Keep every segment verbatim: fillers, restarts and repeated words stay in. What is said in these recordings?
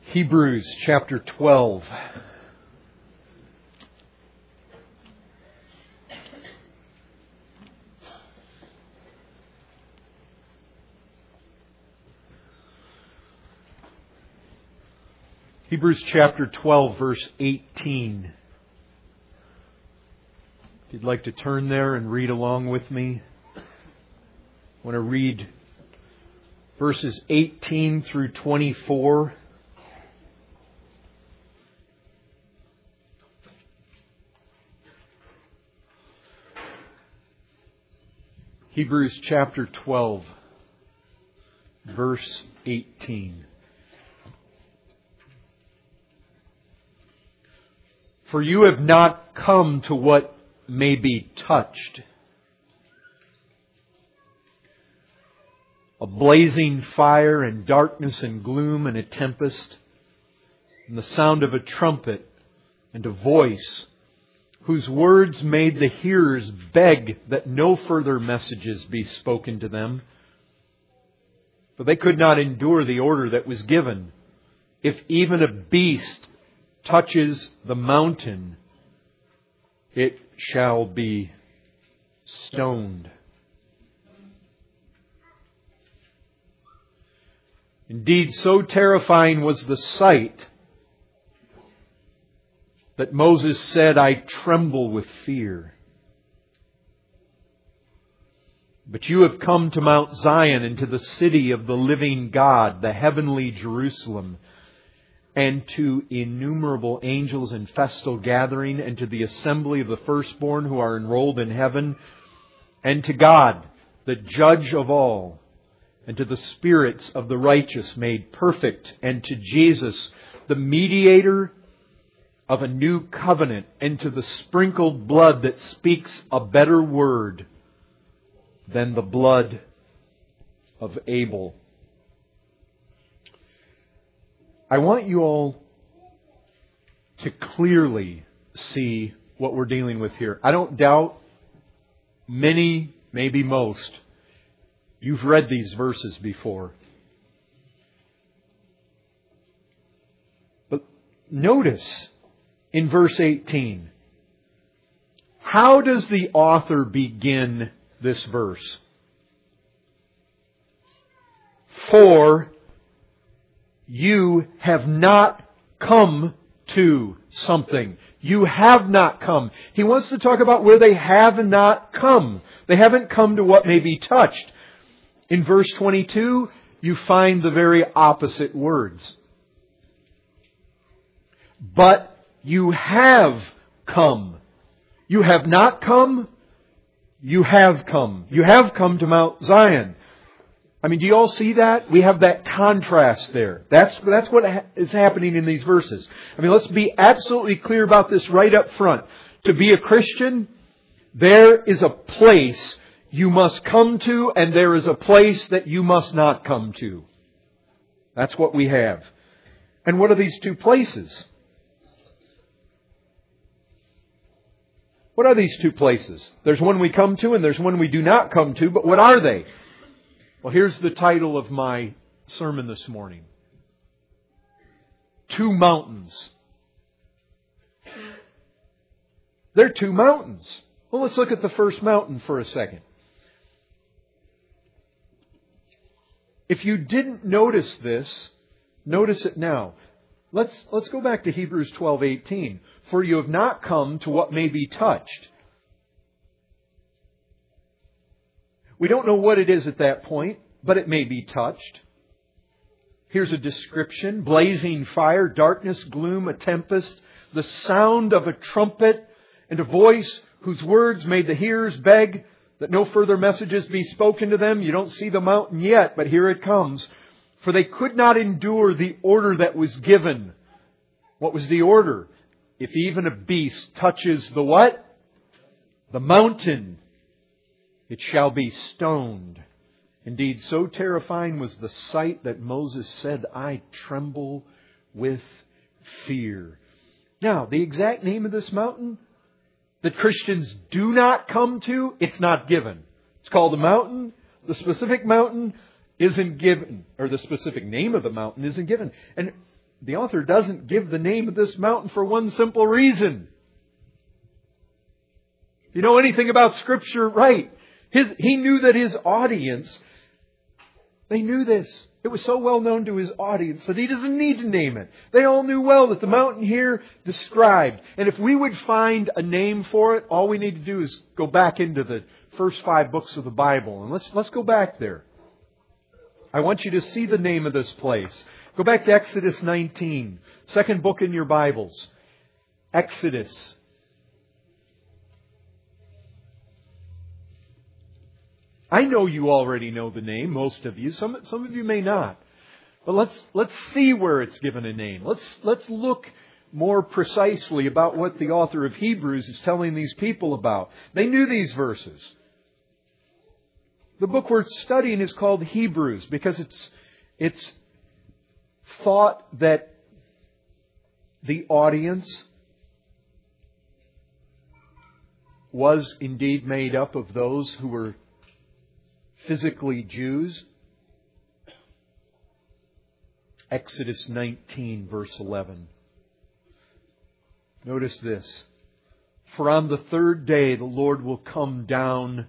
Hebrews chapter twelve. Hebrews chapter twelve, verse eighteen. If you'd like to turn there and read along with me, I want to read verses eighteen through twenty-four. Hebrews chapter twelve, verse eighteen. For you have not come to what may be touched, a blazing fire and darkness and gloom and a tempest, and the sound of a trumpet and a voice, whose words made the hearers beg that no further messages be spoken to them. For they could not endure the order that was given. If even a beast touches the mountain, it shall be stoned. Indeed, so terrifying was the sight that Moses said, I tremble with fear. But you have come to Mount Zion and to the city of the living God, the heavenly Jerusalem, and to innumerable angels in festal gathering, and to the assembly of the firstborn who are enrolled in heaven, and to God, the judge of all, and to the spirits of the righteous made perfect, and to Jesus, the mediator of a new covenant, and to the sprinkled blood that speaks a better word than the blood of Abel. I want you all to clearly see what we're dealing with here. I don't doubt many, maybe most, you've read these verses before. But notice in verse eighteen, how does the author begin this verse? For you have not come to something. You have not come. He wants to talk about where they have not come. They haven't come to what may be touched. In verse twenty-two, you find the very opposite words. But you have come. You have not come. You have come. You have come to Mount Zion. I mean, do you all see that? We have that contrast there. That's, that's what is happening in these verses. I mean, let's be absolutely clear about this right up front. To be a Christian, there is a place you must come to, and there is a place that you must not come to. That's what we have. And what are these two places? What are these two places? There's one we come to and there's one we do not come to, but what are they? Well, here's the title of my sermon this morning. Two mountains. They're two mountains. Well, let's look at the first mountain for a second. If you didn't notice this, notice it now. Let's, let's go back to Hebrews twelve eighteen. For you have not come to what may be touched. We don't know what it is at that point, but it may be touched. Here's a description. Blazing fire, darkness, gloom, a tempest, the sound of a trumpet, and a voice whose words made the hearers beg that no further messages be spoken to them. You don't see the mountain yet, but here it comes. For they could not endure the order that was given. What was the order? If even a beast touches the what? The mountain, it shall be stoned. Indeed, so terrifying was the sight that Moses said, I tremble with fear. Now, the exact name of this mountain that Christians do not come to, it's not given. It's called a mountain. The specific mountain isn't given, or the specific name of the mountain isn't given. And the author doesn't give the name of this mountain for one simple reason. You know anything about Scripture? Right. His, he knew that his audience, they knew this. It was so well known to his audience that he doesn't need to name it. They all knew well that the mountain here described. And if we would find a name for it, all we need to do is go back into the first five books of the Bible. And let's, let's go back there. I want you to see the name of this place. Go back to Exodus nineteen. Second book in your Bibles. Exodus. I know you already know the name, most of you. Some, some of you may not. But let's, let's see where it's given a name. Let's, let's look more precisely about what the author of Hebrews is telling these people about. They knew these verses. The book we're studying is called Hebrews because it's, it's thought that the audience was indeed made up of those who were physically Jews. Exodus nineteen, verse eleven. Notice this. For on the third day the Lord will come down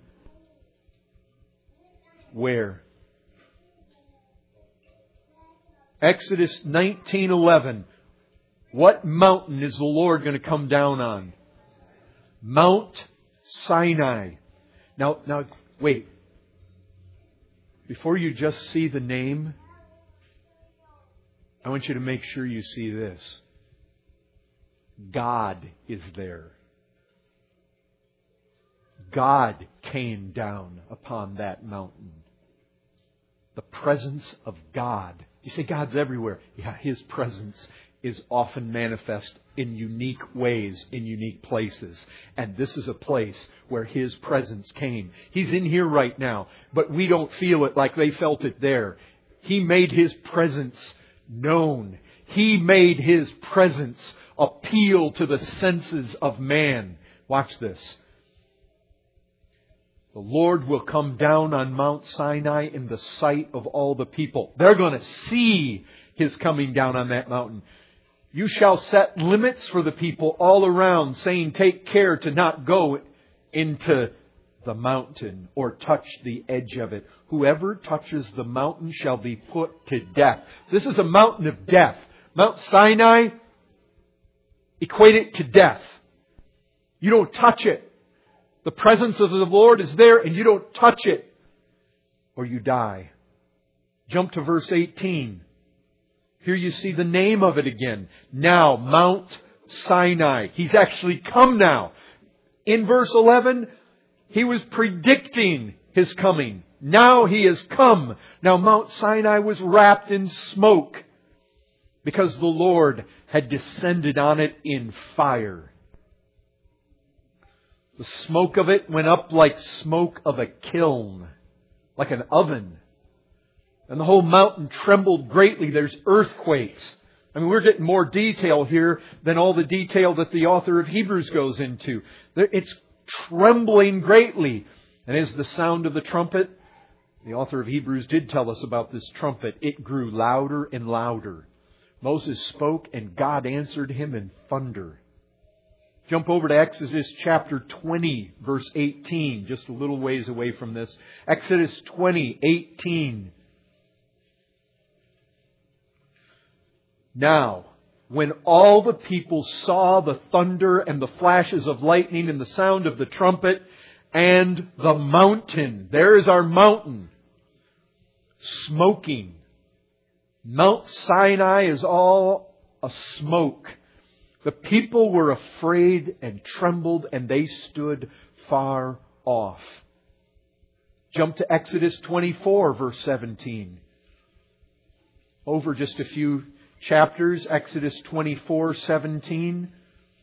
where? Exodus nineteen eleven. What mountain is the Lord going to come down on? Mount Sinai. Now, now, wait. Before you just see the name, I want you to make sure you see this. God is there. God came down upon that mountain. The presence of God. You say God's everywhere. Yeah, His presence is often manifest in unique ways, in unique places. And this is a place where His presence came. He's in here right now, but we don't feel it like they felt it there. He made His presence known. He made His presence appeal to the senses of man. Watch this. The Lord will come down on Mount Sinai in the sight of all the people. They're going to see His coming down on that mountain. You shall set limits for the people all around, saying, take care to not go into the mountain or touch the edge of it. Whoever touches the mountain shall be put to death. This is a mountain of death. Mount Sinai, equate it to death. You don't touch it. The presence of the Lord is there and you don't touch it or you die. Jump to verse eighteen. Here you see the name of it again. Now, Mount Sinai. He's actually come now. In verse eleven, He was predicting His coming. Now He has come. Now Mount Sinai was wrapped in smoke because the Lord had descended on it in fire. The smoke of it went up like smoke of a kiln, like an oven. And the whole mountain trembled greatly. There's earthquakes. I mean, we're getting more detail here than all the detail that the author of Hebrews goes into. It's trembling greatly. And as the sound of the trumpet, the author of Hebrews did tell us about this trumpet. It grew louder and louder. Moses spoke and God answered him in thunder. Jump over to Exodus chapter twenty, verse eighteen, just a little ways away from this. Exodus twenty, eighteen. Now, when all the people saw the thunder and the flashes of lightning and the sound of the trumpet and the mountain, there is our mountain, smoking. Mount Sinai is all a smoke. The people were afraid and trembled and they stood far off. Jump to Exodus twenty-four, verse seventeen. Over just a few chapters, Exodus twenty-four, seventeen.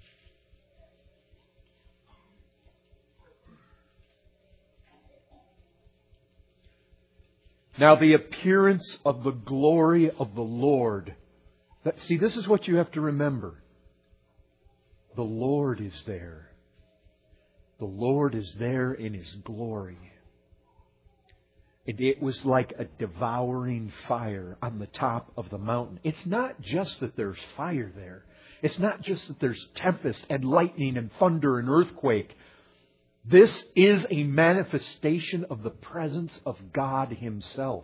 Now the appearance of the glory of the Lord. That, see, this is what you have to remember. The Lord is there. The Lord is there in His glory. And it was like a devouring fire on the top of the mountain. It's not just that there's fire there. It's not just that there's tempest and lightning and thunder and earthquake. This is a manifestation of the presence of God Himself.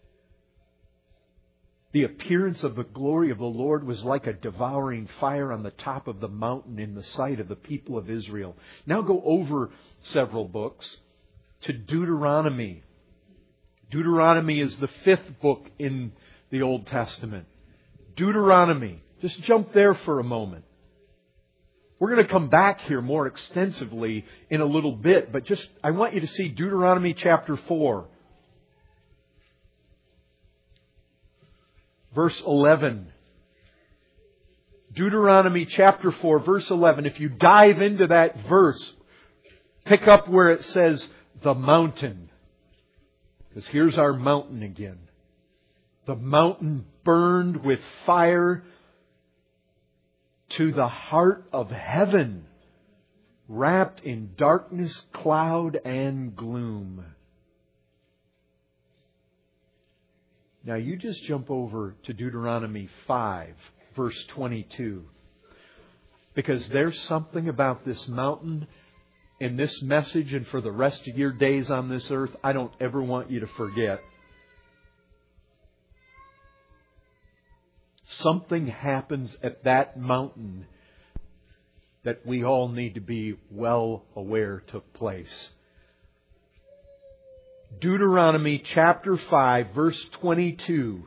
The appearance of the glory of the Lord was like a devouring fire on the top of the mountain in the sight of the people of Israel. Now go over several books to Deuteronomy. Deuteronomy is the fifth book in the Old Testament. Deuteronomy. Just jump there for a moment. We're going to come back here more extensively in a little bit, but just I want you to see Deuteronomy chapter four. Verse eleven. Deuteronomy chapter four, verse eleven. If you dive into that verse, pick up where it says the mountain. Because here's our mountain again. The mountain burned with fire to the heart of heaven, wrapped in darkness, cloud, and gloom. Now you just jump over to Deuteronomy five, verse twenty-two. Because there's something about this mountain in this message and for the rest of your days on this earth I don't ever want you to forget. Something happens at that mountain that we all need to be well aware took place. Deuteronomy chapter five, verse twenty-two.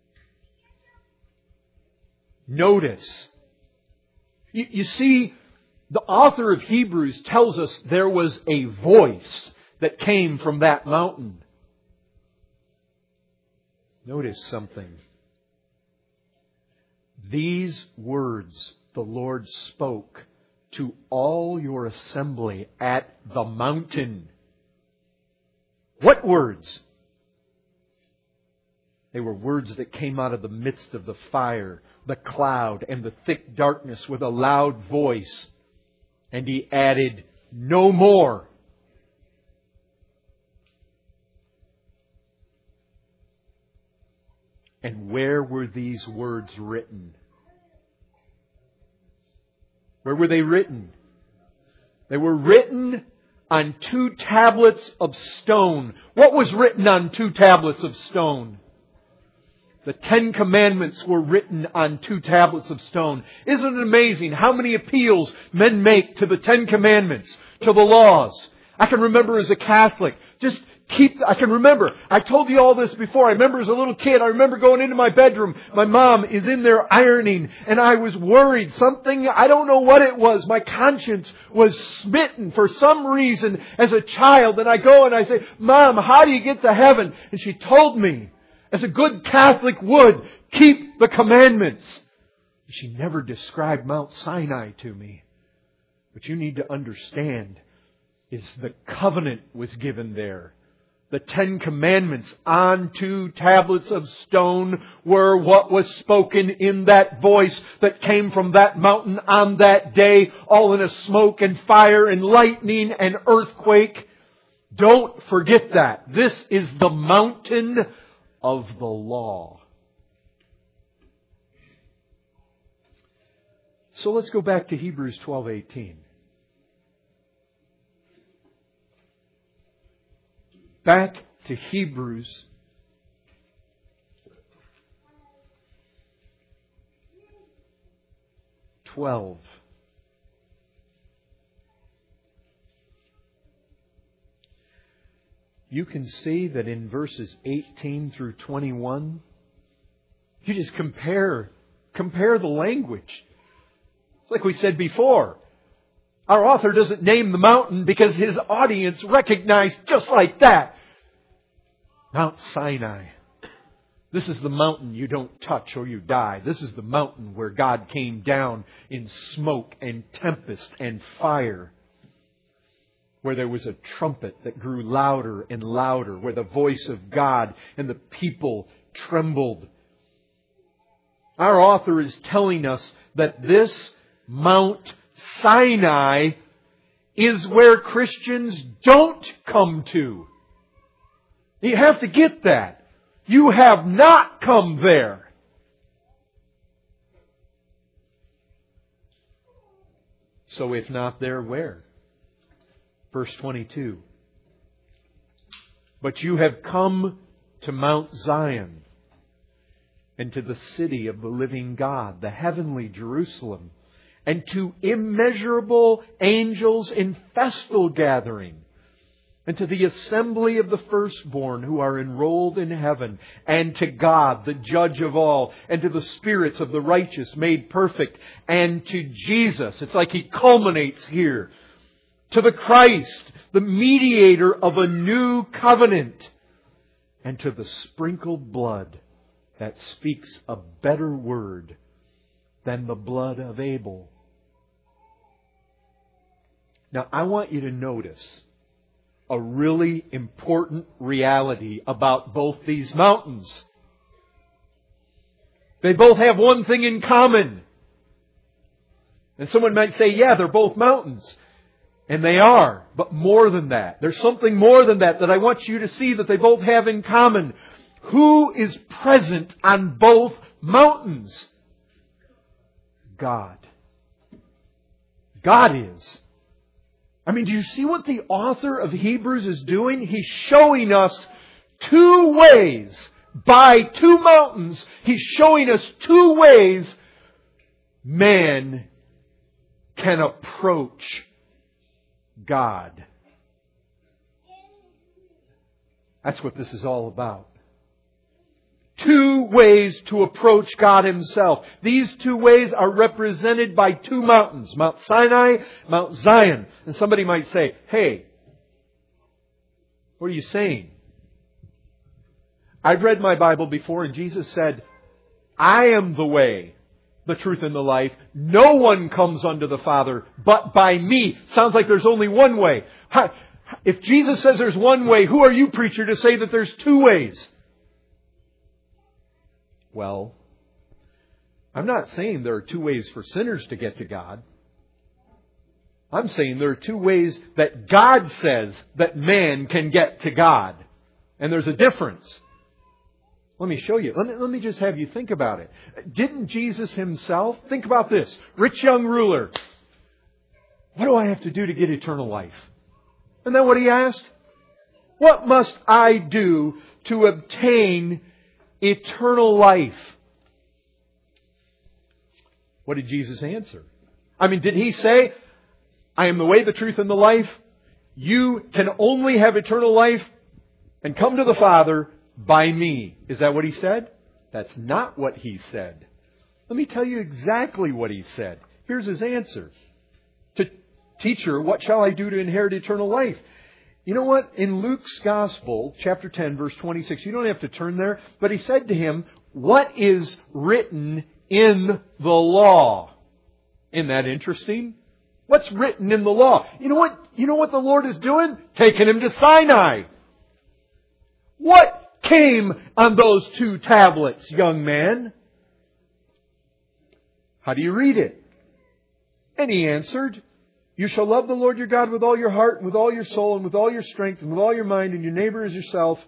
Notice. You, you see, the author of Hebrews tells us there was a voice that came from that mountain. Notice something. These words the Lord spoke to all your assembly at the mountain. What words? They were words that came out of the midst of the fire, the cloud, and the thick darkness with a loud voice. And He added, no more. And where were these words written? Where were they written? They were written on two tablets of stone. What was written on two tablets of stone? The Ten Commandments were written on two tablets of stone. Isn't it amazing how many appeals men make to the Ten Commandments, to the laws? I can remember as a Catholic, just keep, I can remember, I told you all this before. I remember as a little kid, I remember going into my bedroom. My mom is in there ironing and I was worried. Something, I don't know what it was. My conscience was smitten for some reason as a child. And I go and I say, Mom, how do you get to heaven? And she told me, as a good Catholic would, keep the commandments. She never described Mount Sinai to me. What you need to understand is the covenant was given there. The Ten Commandments on two tablets of stone were what was spoken in that voice that came from that mountain on that day, all in a smoke and fire and lightning and earthquake. Don't forget that. This is the mountain of the law. So let's go back to Hebrews twelve eighteen. Back to Hebrews twelve. You can see that in verses eighteen through twenty-one, you just compare, compare the language. It's like we said before. Our author doesn't name the mountain because his audience recognized just like that. Mount Sinai. This is the mountain you don't touch or you die. This is the mountain where God came down in smoke and tempest and fire. Where there was a trumpet that grew louder and louder. Where the voice of God and the people trembled. Our author is telling us that this Mount Sinai is where Christians don't come to. You have to get that. You have not come there. So if not there, where? Verse twenty-two. But you have come to Mount Zion and to the city of the living God, the heavenly Jerusalem, and to immeasurable angels in festal gathering, and to the assembly of the firstborn who are enrolled in heaven, and to God, the judge of all, and to the spirits of the righteous made perfect, and to Jesus. It's like He culminates here. To the Christ, the mediator of a new covenant, and to the sprinkled blood that speaks a better word than the blood of Abel. Now, I want you to notice a really important reality about both these mountains. They both have one thing in common. And someone might say, yeah, they're both mountains. And they are. But more than that. There's something more than that that I want you to see that they both have in common. Who is present on both mountains? God. God is. I mean, do you see what the author of Hebrews is doing? He's showing us two ways. By two mountains, He's showing us two ways man can approach God. That's what this is all about. Two ways to approach God Himself. These two ways are represented by two mountains. Mount Sinai, Mount Zion. And somebody might say, hey, what are you saying? I've read my Bible before and Jesus said, I am the way, the truth, and the life. No one comes unto the Father but by me. Sounds like there's only one way. If Jesus says there's one way, who are you, preacher, to say that there's two ways? Well, I'm not saying there are two ways for sinners to get to God. I'm saying there are two ways that God says that man can get to God. And there's a difference. Let me show you. Let me, let me just have you think about it. Didn't Jesus Himself, think about this, rich young ruler, what do I have to do to get eternal life? And then what He asked? What must I do to obtain eternal life? What did Jesus answer? I mean, did He say, I am the way, the truth, and the life? You can only have eternal life and come to the Father by me. Is that what He said? That's not what He said. Let me tell you exactly what He said. Here's His answer. To teacher, what shall I do to inherit eternal life? You know what? In Luke's Gospel, chapter ten, verse twenty-six, you don't have to turn there, but He said to him, what is written in the law? Isn't that interesting? What's written in the law? You know what? You know what the Lord is doing? Taking him to Sinai. What came on those two tablets, young man? How do you read it? And he answered, you shall love the Lord your God with all your heart, and with all your soul, and with all your strength, and with all your mind, and your neighbor as yourself.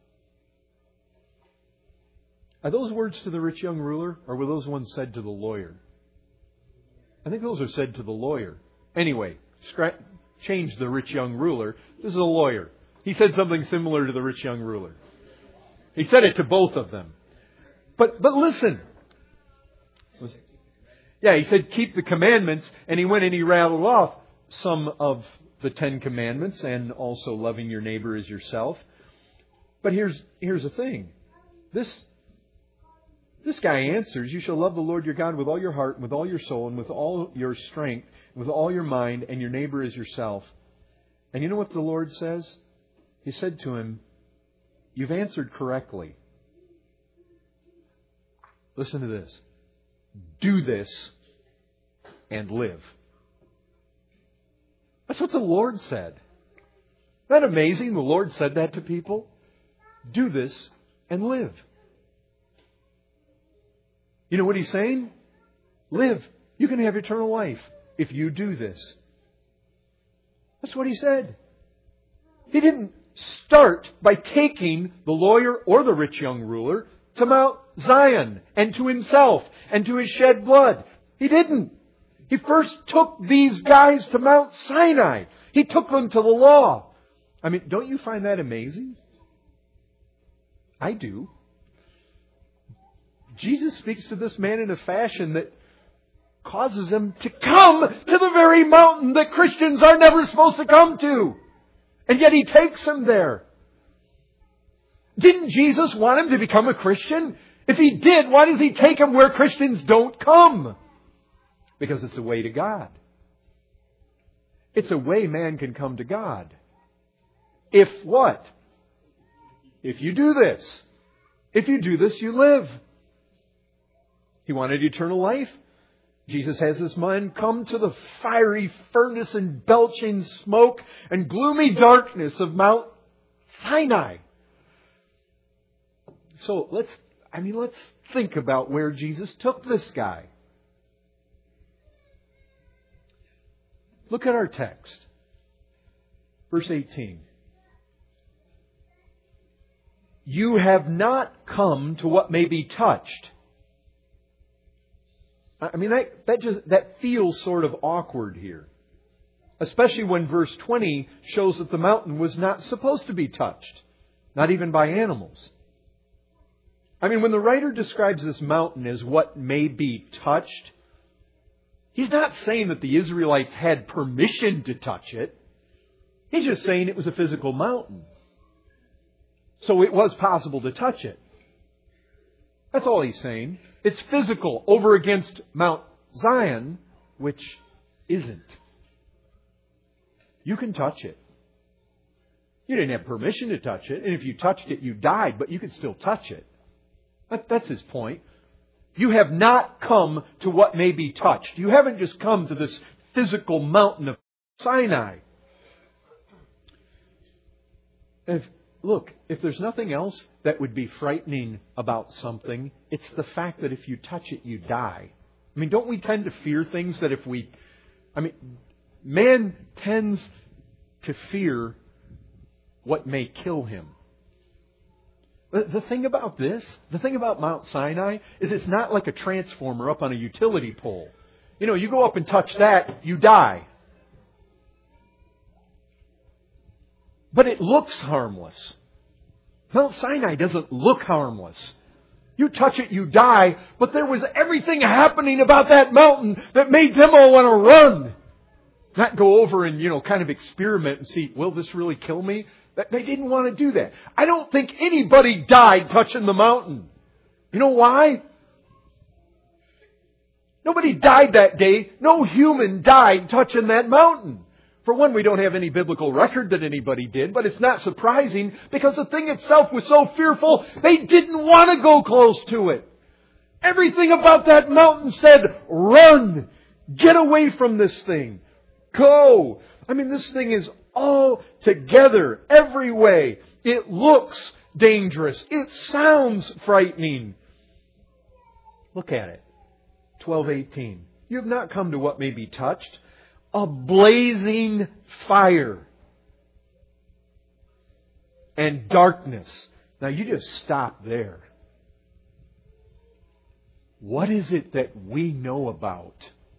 Are those words to the rich young ruler, or were those ones said to the lawyer? I think those are said to the lawyer. Anyway, scra- change the rich young ruler. This is a lawyer. He said something similar to the rich young ruler. He said it to both of them. But but listen. Yeah, he said, keep the commandments, and he went and he rattled off some of the Ten Commandments and also loving your neighbor as yourself. But here's here's the thing. This this guy answers, you shall love the Lord your God with all your heart, and with all your soul, and with all your strength, with all your mind, and your neighbor as yourself. And you know what the Lord says? He said to him, you've answered correctly. Listen to this. Do this and live. That's what the Lord said. Isn't that amazing? The Lord said that to people. Do this and live. You know what He's saying? Live. You can have eternal life if you do this. That's what He said. He didn't start by taking the lawyer or the rich young ruler to Mount Zion and to himself and to his shed blood. He didn't. He first took these guys to Mount Sinai. He took them to the law. I mean, don't you find that amazing? I do. Jesus speaks to this man in a fashion that causes him to come to the very mountain that Christians are never supposed to come to. And yet He takes him there. Didn't Jesus want him to become a Christian? If He did, why does He take him where Christians don't come? Because it's a way to God. It's a way man can come to God. If what? If you do this. If you do this, you live. He wanted eternal life. Jesus has His man come to the fiery furnace and belching smoke and gloomy darkness of Mount Sinai. So let's, I mean, let's think about where Jesus took this guy. Look at our text. Verse eighteen. You have not come to what may be touched. I mean, that, that just that feels sort of awkward here. Especially when verse twenty shows that the mountain was not supposed to be touched. Not even by animals. I mean, when the writer describes this mountain as what may be touched, he's not saying that the Israelites had permission to touch it. He's just saying it was a physical mountain. So it was possible to touch it. That's all he's saying. It's physical over against Mount Zion, which isn't. You can touch it. You didn't have permission to touch it, and if you touched it, you died, but you could still touch it. That, that's his point. You have not come to what may be touched. You haven't just come to this physical mountain of Sinai. If, look, if there's nothing else that would be frightening about something, it's the fact that if you touch it, you die. I mean, don't we tend to fear things that if we... I mean, man tends to fear what may kill him. The, the thing about this, the thing about Mount Sinai, is it's not like a transformer up on a utility pole. You know, you go up and touch that, you die. But it looks harmless. Mount Sinai doesn't look harmless. You touch it, you die, but there was everything happening about that mountain that made them all want to run. Not go over and, you know, kind of experiment and see, will this really kill me? They didn't want to do that. I don't think anybody died touching the mountain. You know why? Nobody died that day. No human died touching that mountain. For one, we don't have any biblical record that anybody did, but it's not surprising because the thing itself was so fearful, they didn't want to go close to it. Everything about that mountain said, run! Get away from this thing! Go! I mean, this thing is all together, every way. It looks dangerous. It sounds frightening. Look at it. twelve eighteen. You have not come to what may be touched. A blazing fire and darkness. Now you just stop there. What is it that we know about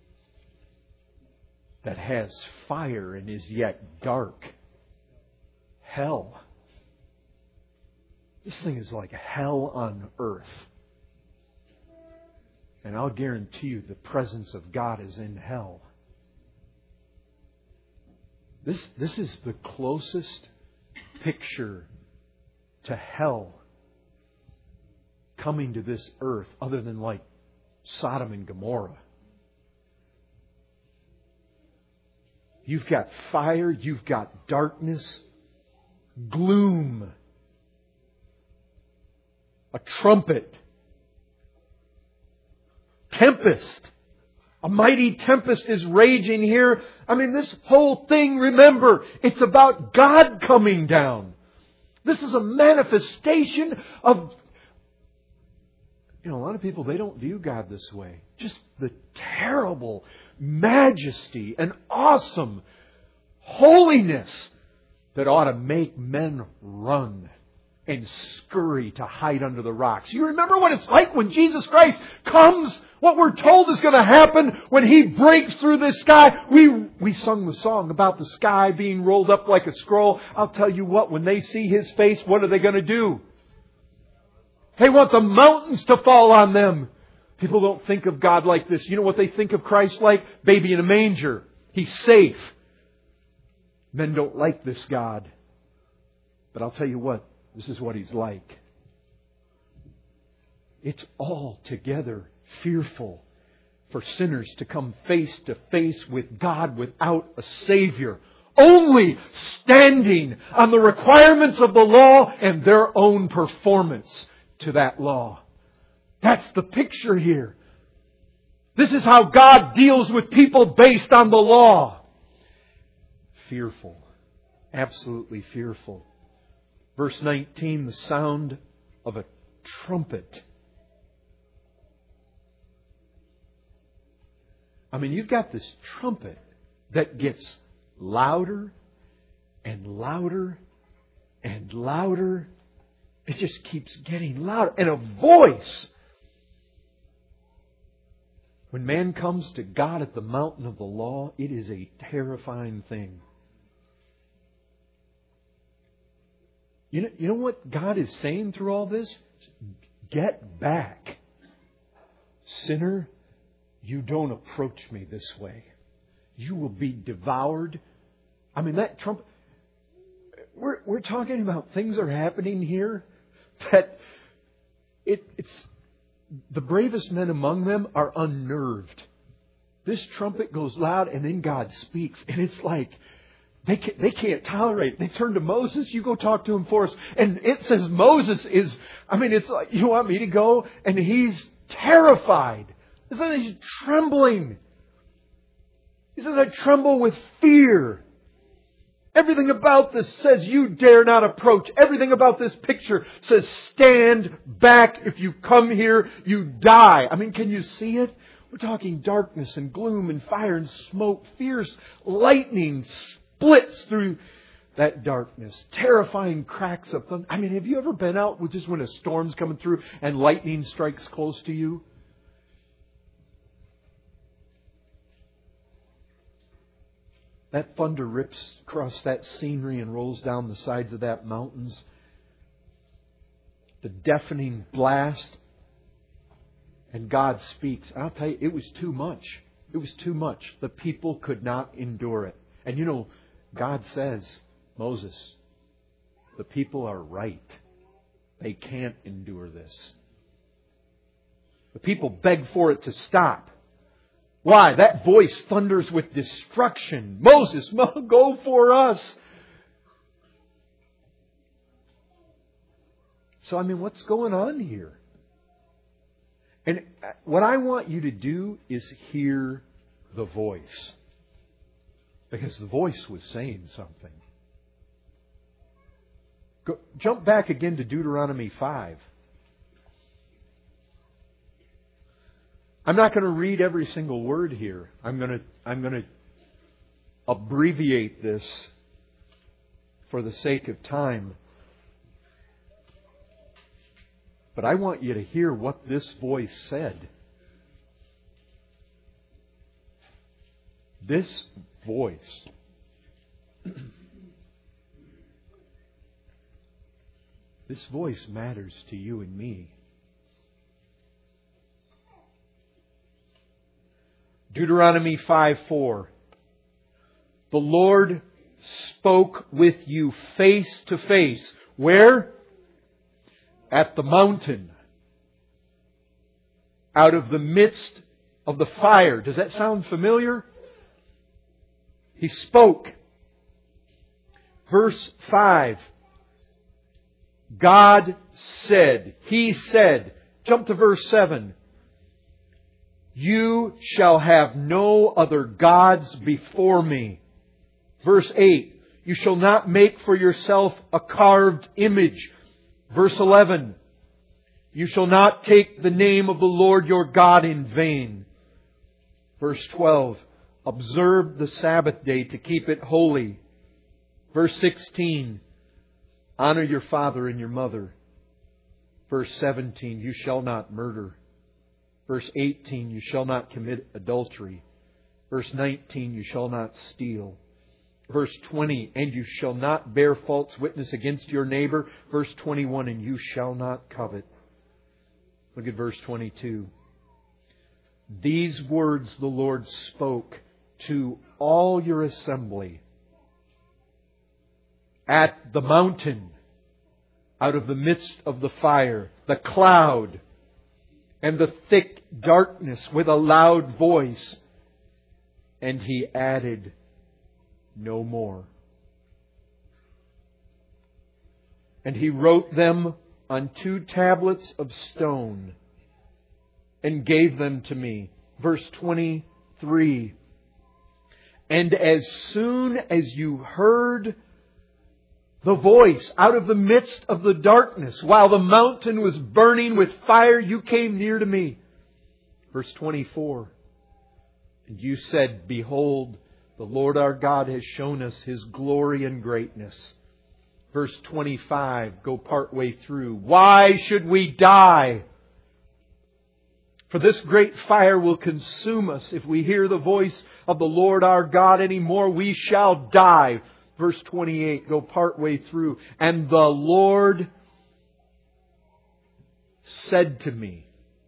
that has fire and is yet dark? Hell. This thing is like hell on earth. And I'll guarantee you the presence of God is in hell. This, this is the closest picture to hell coming to this earth other than like Sodom and Gomorrah. You've got fire, you've got darkness, gloom, a trumpet, tempest. A mighty tempest is raging here. I mean, this whole thing, remember, it's about God coming down. This is a manifestation of... You know, a lot of people, they don't view God this way. Just the terrible majesty and awesome holiness that ought to make men run and scurry to hide under the rocks. You remember what it's like when Jesus Christ comes? What we're told is going to happen when He breaks through the sky. We, we sung the song about the sky being rolled up like a scroll. I'll tell you what, when they see His face, what are they going to do? They want the mountains to fall on them. People don't think of God like this. You know what they think of Christ like? Baby in a manger. He's safe. Men don't like this God. But I'll tell you what, this is what He's like. It's altogether fearful for sinners to come face to face with God without a Savior, only standing on the requirements of the law and their own performance to that law. That's the picture here. This is how God deals with people based on the law. Fearful. Absolutely fearful. Verse nineteen, the sound of a trumpet. I mean, you've got this trumpet that gets louder and louder and louder. It just keeps getting louder. And a voice. When man comes to God at the mountain of the law, it is a terrifying thing. You know, you know what God is saying through all this? Get back. Sinner, you don't approach me this way. You will be devoured. I mean, that trumpet... We're, we're talking about things are happening here that it, it's... The bravest men among them are unnerved. This trumpet goes loud and then God speaks. And it's like... They can't, they can't tolerate it. They turn to Moses. You go talk to him for us. And it says Moses is, I mean, it's like, you want me to go? And he's terrified. It's like he's trembling. He says, I tremble with fear. Everything about this says you dare not approach. Everything about this picture says stand back. If you come here, you die. I mean, can you see it? We're talking darkness and gloom and fire and smoke, fierce lightning splits through that darkness. Terrifying cracks of thunder. I mean, have you ever been out with just when a storm's coming through and lightning strikes close to you? That thunder rips across that scenery and rolls down the sides of that mountains. The deafening blast. And God speaks. I'll tell you, it was too much. It was too much. The people could not endure it. And you know, God says, Moses, the people are right. They can't endure this. The people beg for it to stop. Why? That voice thunders with destruction. Moses, go for us. So, I mean, what's going on here? And what I want you to do is hear the voice. Because the voice was saying something. Go, jump back again to Deuteronomy five. I'm not going to read every single word here. I'm going to, I'm going to abbreviate this for the sake of time. But I want you to hear what this voice said. This voice. This voice matters to you and me. Deuteronomy five four. The Lord spoke with you face to face. Where? At the mountain. Out of the midst of the fire. Does that sound familiar? He spoke. Verse five. God said. He said. Jump to verse seven. You shall have no other gods before me. Verse eight. You shall not make for yourself a carved image. Verse eleven. You shall not take the name of the Lord your God in vain. Verse twelve. Observe the Sabbath day to keep it holy. Verse sixteen, honor your father and your mother. Verse seventeen, you shall not murder. Verse eighteen, you shall not commit adultery. Verse nineteen, you shall not steal. Verse twenty, and you shall not bear false witness against your neighbor. Verse twenty-one, and you shall not covet. Look at verse twenty-two. These words the Lord spoke to all your assembly at the mountain, out of the midst of the fire, the cloud, and the thick darkness with a loud voice. And He added no more. And He wrote them on two tablets of stone and gave them to me. Verse twenty-three. And as soon as you heard the voice out of the midst of the darkness, while the mountain was burning with fire, you came near to me. Verse twenty-four. And you said, behold, the Lord our God has shown us His glory and greatness. Verse twenty-five, go part way through. Why should we die? For this great fire will consume us. If we hear the voice of the Lord our God anymore, we shall die. Verse twenty-eight, go part way through. And the Lord said to me,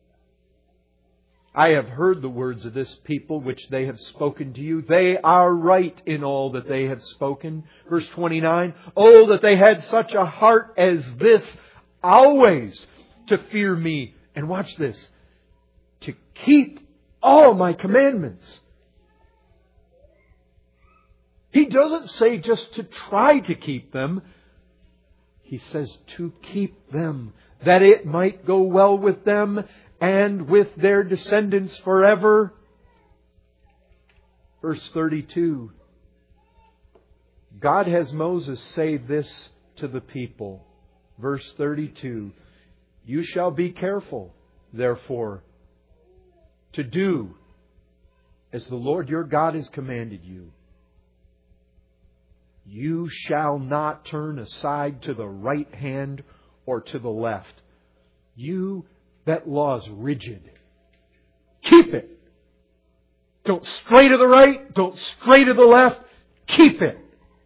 I have heard the words of this people which they have spoken to you. They are right in all that they have spoken. Verse twenty-nine, oh, that they had such a heart as this, always to fear me. And watch this, to keep all my commandments. He doesn't say just to try to keep them. He says to keep them, that it might go well with them and with their descendants forever. Verse thirty-two. God has Moses say this to the people. Verse thirty-two. You shall be careful, therefore, to do as the Lord your God has commanded you. You shall not turn aside to the right hand or to the left. You, that law is rigid. Keep it. Don't stray to the right. Don't stray to the left. Keep it.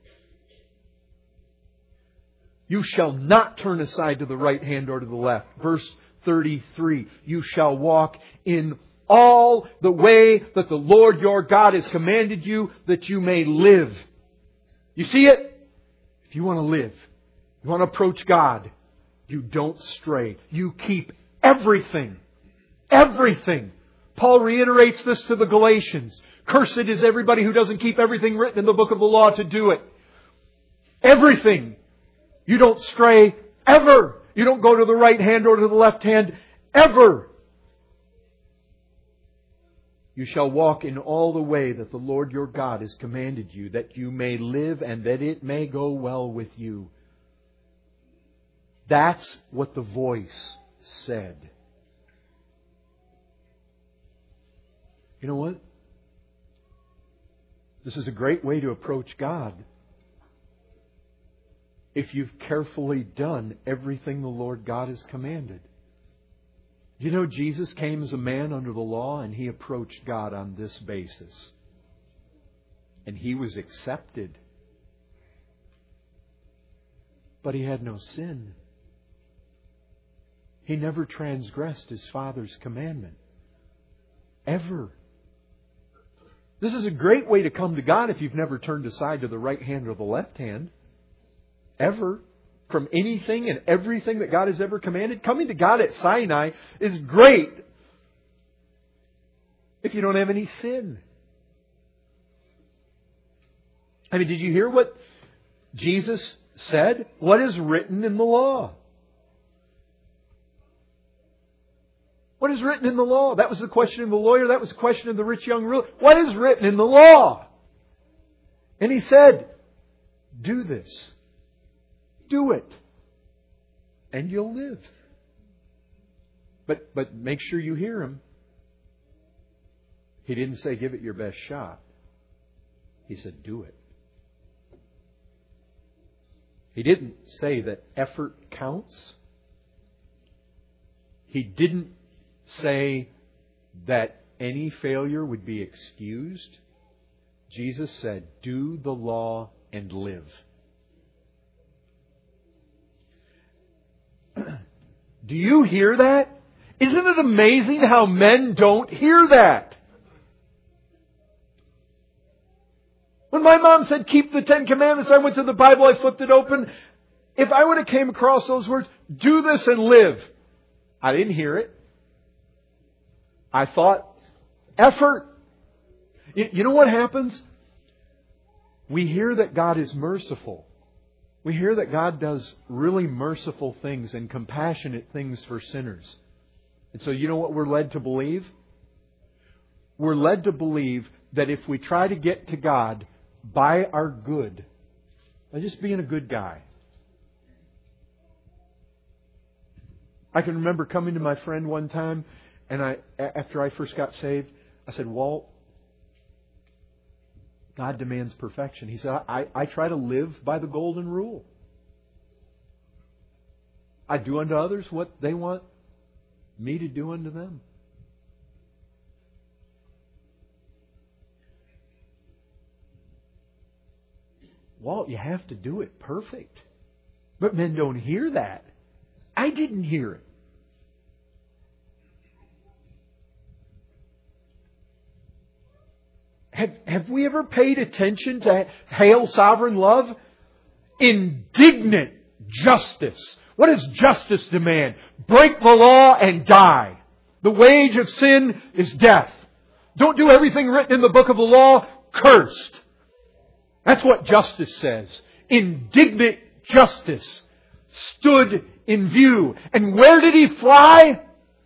You shall not turn aside to the right hand or to the left. Verse thirty-three. You shall walk in all the way that the Lord your God has commanded you, that you may live. You see it? If you want to live, you want to approach God, you don't stray. You keep everything. Everything. Paul reiterates this to the Galatians. Cursed is everybody who doesn't keep everything written in the book of the law to do it. Everything. You don't stray ever. You don't go to the right hand or to the left hand ever. You shall walk in all the way that the Lord your God has commanded you, that you may live and that it may go well with you. That's what the voice said. You know what? This is a great way to approach God. If you've carefully done everything the Lord God has commanded. You know, Jesus came as a man under the law and He approached God on this basis. And He was accepted. But He had no sin. He never transgressed His Father's commandment. Ever. This is a great way to come to God if you've never turned aside to the right hand or the left hand. Ever. From anything and everything that God has ever commanded. Coming to God at Sinai is great if you don't have any sin. I mean, did you hear what Jesus said? What is written in the law? What is written in the law? That was the question of the lawyer. That was the question of the rich young ruler. What is written in the law? And He said, do this. Do it. And you'll live. But but make sure you hear Him. He didn't say give it your best shot. He said do it. He didn't say that effort counts. He didn't say that any failure would be excused. Jesus said, do the law and live. Do you hear that? Isn't it amazing how men don't hear that? When my mom said, keep the Ten Commandments, I went to the Bible, I flipped it open. If I would have came across those words, do this and live, I didn't hear it. I thought, effort. You know what happens? We hear that God is merciful. We hear that God does really merciful things and compassionate things for sinners. And so you know what we're led to believe? We're led to believe that if we try to get to God by our good, by just being a good guy. I can remember coming to my friend one time, and I, after I first got saved, I said, Walt, God demands perfection. He said, I, I try to live by the golden rule. I do unto others what they want me to do unto them. Walt, you have to do it perfect. But men don't hear that. I didn't hear it. Have, have we ever paid attention to Hail Sovereign Love? Indignant justice. What does justice demand? Break the law and die. The wage of sin is death. Don't do everything written in the book of the law. Cursed. That's what justice says. Indignant justice stood in view. And where did He fly?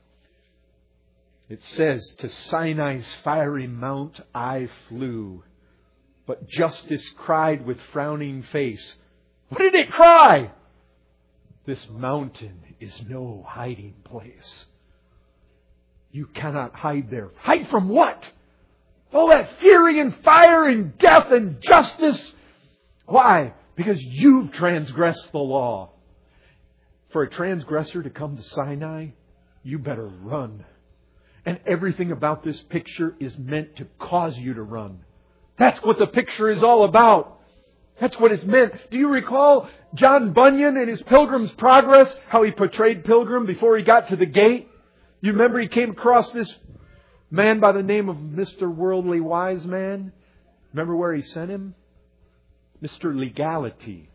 It says, to Sinai's fiery mount I flew. But justice cried with frowning face. What did it cry? This mountain is no hiding place. You cannot hide there. Hide from what? All that fury and fire and death and justice. Why? Because you've transgressed the law. For a transgressor to come to Sinai, you better run. And everything about this picture is meant to cause you to run. That's what the picture is all about. That's what it's meant. Do you recall John Bunyan in his Pilgrim's Progress, how he portrayed Pilgrim before he got to the gate? You remember he came across this man by the name of Mister Worldly Wise Man? Remember where he sent him? Mister Legality.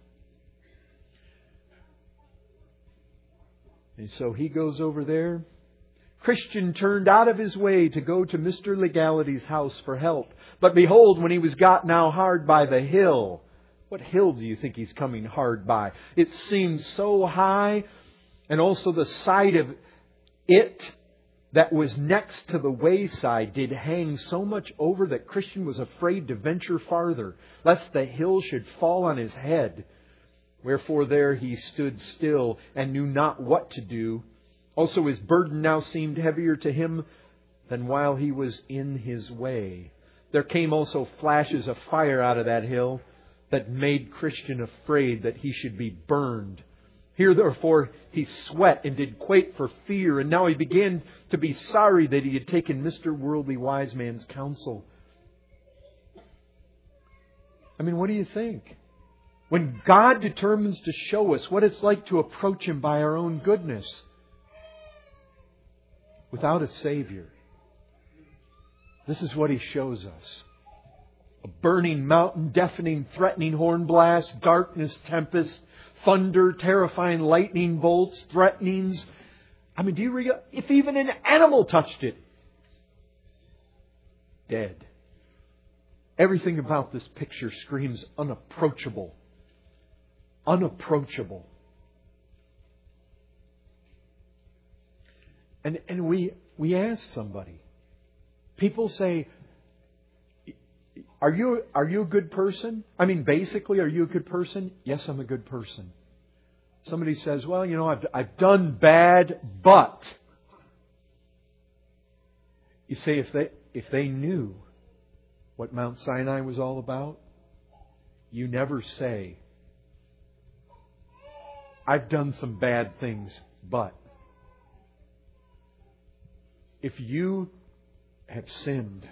And so he goes over there. Christian turned out of his way to go to Mister Legality's house for help. But behold, when he was got now hard by the hill. What hill do you think he's coming hard by? It seemed so high. And also the side of it that was next to the wayside did hang so much over that Christian was afraid to venture farther, lest the hill should fall on his head. Wherefore there he stood still and knew not what to do. Also his burden now seemed heavier to him than while he was in his way. There came also flashes of fire out of that hill that made Christian afraid that he should be burned. Here therefore he sweat and did quake for fear, and now he began to be sorry that he had taken Mister Worldly Wise Man's counsel. I mean, what do you think? When God determines to show us what it's like to approach Him by our own goodness, without a Savior, this is what He shows us. A burning mountain, deafening, threatening horn blast, darkness, tempest, thunder, terrifying lightning bolts, threatenings. I mean, do you realize, if even an animal touched it, dead. Everything about this picture screams unapproachable. Unapproachable. And and we we ask somebody. People say, Are you are you a good person? I mean, basically, are you a good person? Yes, I'm a good person. Somebody says, well, you know, I've I've done bad, but you say if they if they knew what Mount Sinai was all about, you never say, I've done some bad things, but if you have sinned,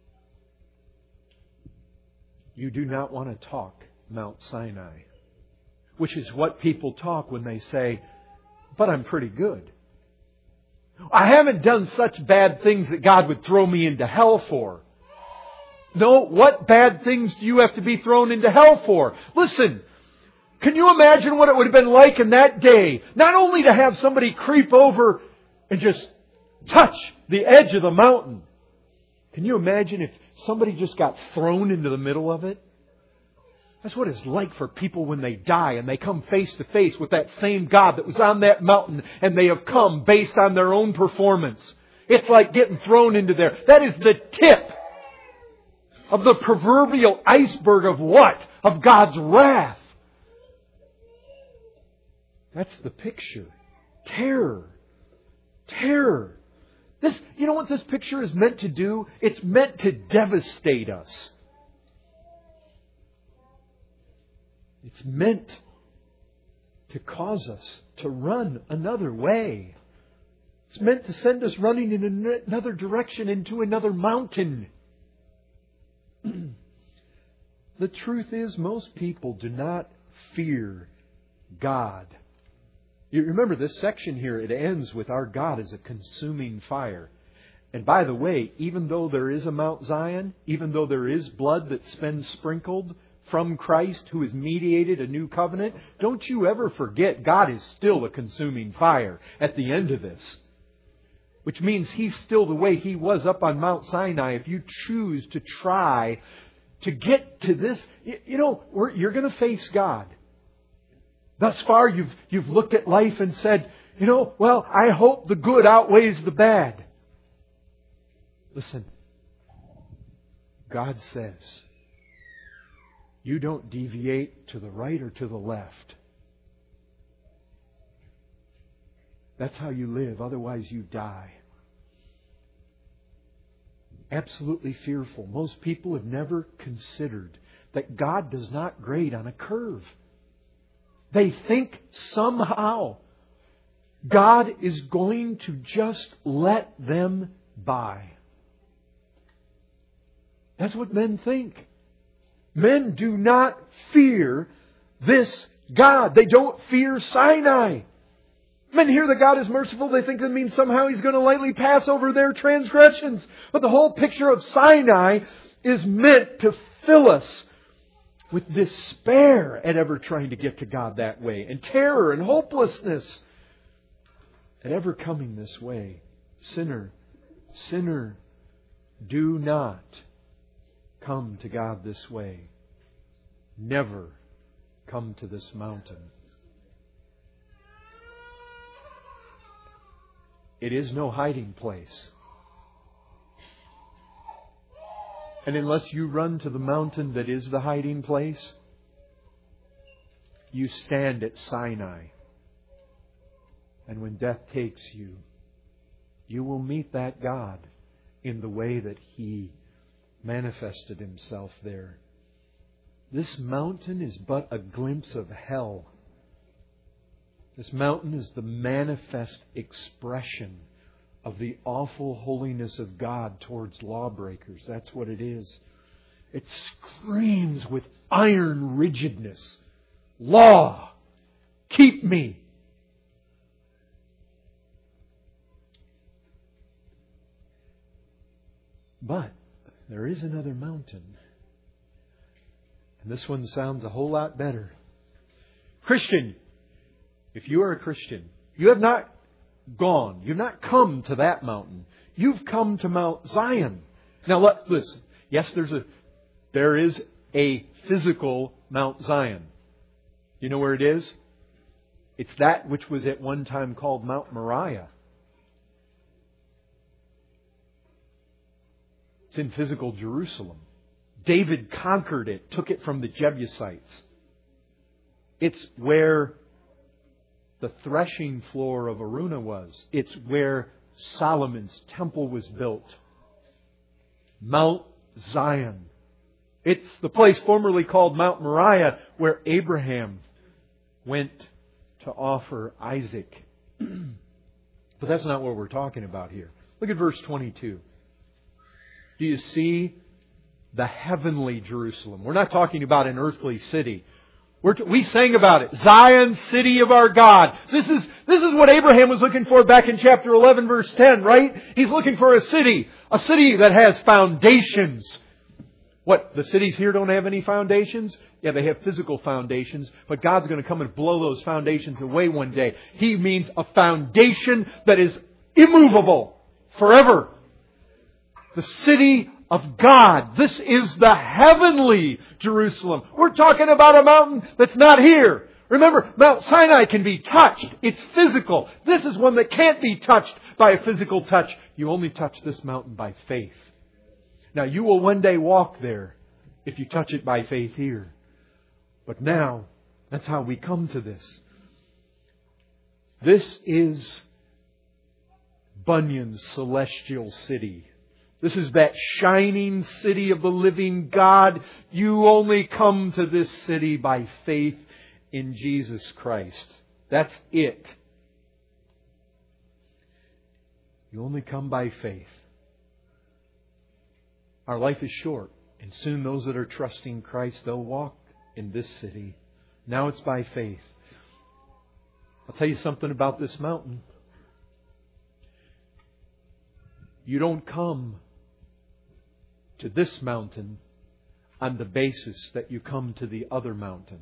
you do not want to talk Mount Sinai. Which is what people talk when they say, but I'm pretty good. I haven't done such bad things that God would throw me into hell for. No, what bad things do you have to be thrown into hell for? Listen, can you imagine what it would have been like in that day? Not only to have somebody creep over and just touch the edge of the mountain. Can you imagine if somebody just got thrown into the middle of it? That's what it's like for people when they die and they come face to face with that same God that was on that mountain, and they have come based on their own performance. It's like getting thrown into there. That is the tip of the proverbial iceberg of what? Of God's wrath. That's the picture. Terror. Terror. This, you know what this picture is meant to do? It's meant to devastate us. It's meant to cause us to run another way. It's meant to send us running in another direction, into another mountain. The truth is, most people do not fear God. You remember this section here, it ends with our God as a consuming fire. And by the way, even though there is a Mount Zion, even though there is blood that's been sprinkled from Christ, who has mediated a new covenant, don't you ever forget God is still a consuming fire at the end of this. Which means He's still the way He was up on Mount Sinai. If you choose to try to get to this, you know, you're going to face God. Thus far, you've, you've looked at life and said, you know, well, I hope the good outweighs the bad. Listen, God says, you don't deviate to the right or to the left. That's how you live. Otherwise, you die. Absolutely fearful. Most people have never considered that God does not grade on a curve. They think somehow God is going to just let them by. That's what men think. Men do not fear this God. They don't fear Sinai. Men hear that God is merciful. They think that means somehow He's going to lightly pass over their transgressions. But the whole picture of Sinai is meant to fill us with despair at ever trying to get to God that way, and terror and hopelessness at ever coming this way. Sinner, sinner, do not come to God this way. Never come to this mountain. It is no hiding place. And unless you run to the mountain that is the hiding place, you stand at Sinai. And when death takes you, you will meet that God in the way that He manifested Himself there. This mountain is but a glimpse of hell. This mountain is the manifest expression of the awful holiness of God towards lawbreakers. That's what it is. It screams with iron rigidness. Law, keep me. But there is another mountain. And this one sounds a whole lot better. Christian, if you are a Christian, you have not gone. You've not come to that mountain. You've come to Mount Zion. Now, let, listen. Yes, there's a there is a physical Mount Zion. You know where it is? It's that which was at one time called Mount Moriah. It's in physical Jerusalem. David conquered it, took it from the Jebusites. It's where the threshing floor of Araunah was. It's where Solomon's temple was built. Mount Zion. It's the place formerly called Mount Moriah where Abraham went to offer Isaac. But that's not what we're talking about here. Look at verse twenty-two. Do you see the heavenly Jerusalem? We're not talking about an earthly city. We're t- we sang about it. Zion, city of our God. This is, this is what Abraham was looking for back in chapter eleven, verse ten, right? He's looking for a city. A city that has foundations. What? The cities here don't have any foundations? Yeah, they have physical foundations. But God's going to come and blow those foundations away one day. He means a foundation that is immovable. Forever. The city of God. This is the heavenly Jerusalem. We're talking about a mountain that's not here. Remember, Mount Sinai can be touched. It's physical. This is one that can't be touched by a physical touch. You only touch this mountain by faith. Now, you will one day walk there if you touch it by faith here. But now, that's how we come to this. This is Bunyan's celestial city. This is that shining city of the living God. You only come to this city by faith in Jesus Christ. That's it. You only come by faith. Our life is short, and soon those that are trusting Christ, they'll walk in this city. Now it's by faith. I'll tell you something about this mountain. You don't come to this mountain on the basis that you come to the other mountain.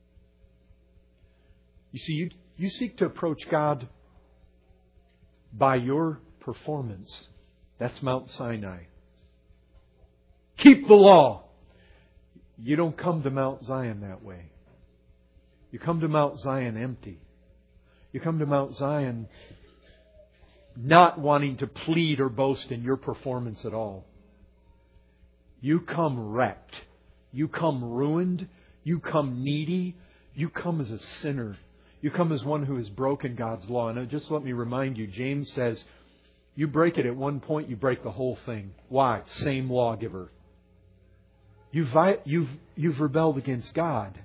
You see, you, you seek to approach God by your performance. That's Mount Sinai. Keep the law. You don't come to Mount Zion that way. You come to Mount Zion empty. You come to Mount Zion not wanting to plead or boast in your performance at all. You come wrecked. You come ruined. You come needy. You come as a sinner. You come as one who has broken God's law. And just let me remind you, James says, you break it at one point, you break the whole thing. Why? Same lawgiver. You've, you've, you've rebelled against God.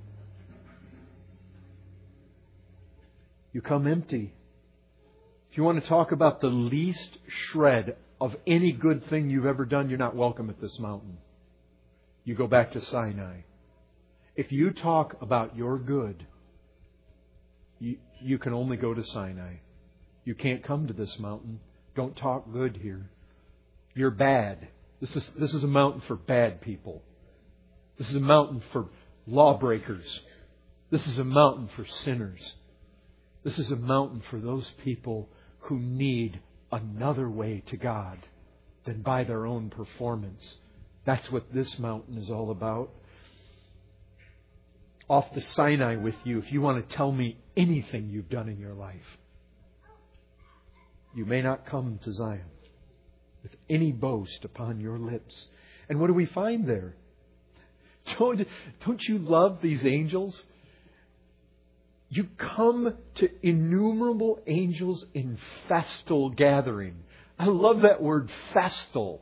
You come empty. If you want to talk about the least shred of any good thing you've ever done, you're not welcome at this mountain. You go back to Sinai. If you talk about your good, you, you can only go to Sinai. You can't come to this mountain. Don't talk good here. You're bad. This is, this is a mountain for bad people. This is a mountain for lawbreakers. This is a mountain for sinners. This is a mountain for those people who need another way to God than by their own performance. That's what this mountain is all about. Off to Sinai with you if you want to tell me anything you've done in your life. You may not come to Zion with any boast upon your lips. And what do we find there? Don't, don't you love these angels? You come to innumerable angels in festal gathering. I love that word, festal.